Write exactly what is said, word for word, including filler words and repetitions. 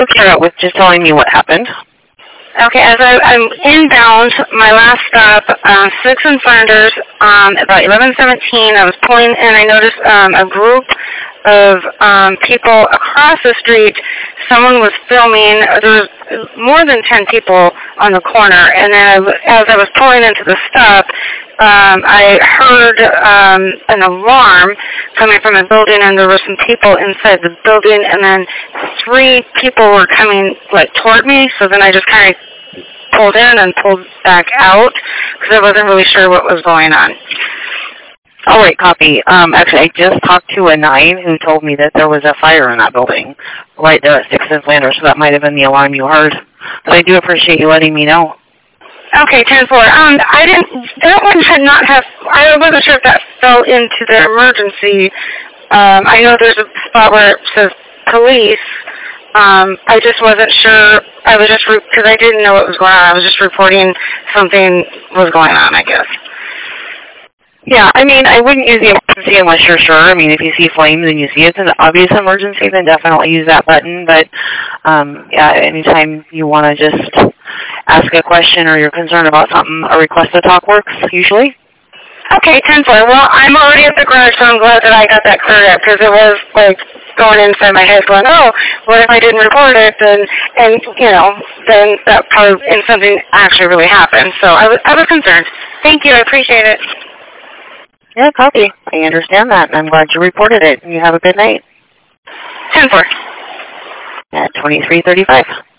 start out with just telling me what happened. Okay, as I, I'm inbound, my last stop, um, Sixth and Flanders, um, about eleven seventeen, I was pulling and I noticed um, a group of um, people across the street. Someone was filming. There was more than ten people on the corner, and then as I was pulling into the stop, um, I heard um, an alarm coming from a building, and there were some people inside the building, and then three people were coming like toward me. So then I just kind of pulled in and pulled back out because I wasn't really sure what was going on. All right, copy. Um, actually, I just talked to a nine who told me that there was a fire in that building right there at Sixth and Flanders, so that might have been the alarm you heard. But I do appreciate you letting me know. Okay, ten four. Um, I didn't, that one should not have, I wasn't sure if that fell into the emergency. Um, I know there's a spot where it says police. Um, I just wasn't sure. I was just, because I didn't know what was going on. I was just reporting something was going on, I guess. Yeah, I mean, I wouldn't use the emergency unless you're sure. I mean, if you see flames and you see it's an obvious emergency, then definitely use that button. But, um, yeah, anytime you want to just ask a question or you're concerned about something, a request to talk works, usually. Okay, ten four. Well, I'm already at the garage, so I'm glad that I got that cleared up, because it was, like, going inside my head going, oh, what if I didn't report it? And, and you know, then that probably, and something actually really happened. So I was, I was concerned. Thank you. I appreciate it. Yeah, copy. I understand that, and I'm glad you reported it. You have a good night. ten four. At twenty-three thirty-five.